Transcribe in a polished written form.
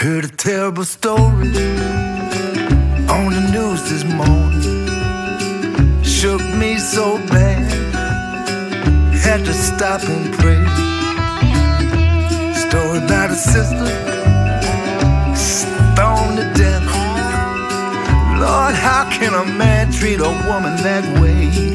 Heard a terrible story on the news this morning. Shook me so bad, had to stop and pray. Story about a sister stoned to death. Lord, how can a man treat a woman that way?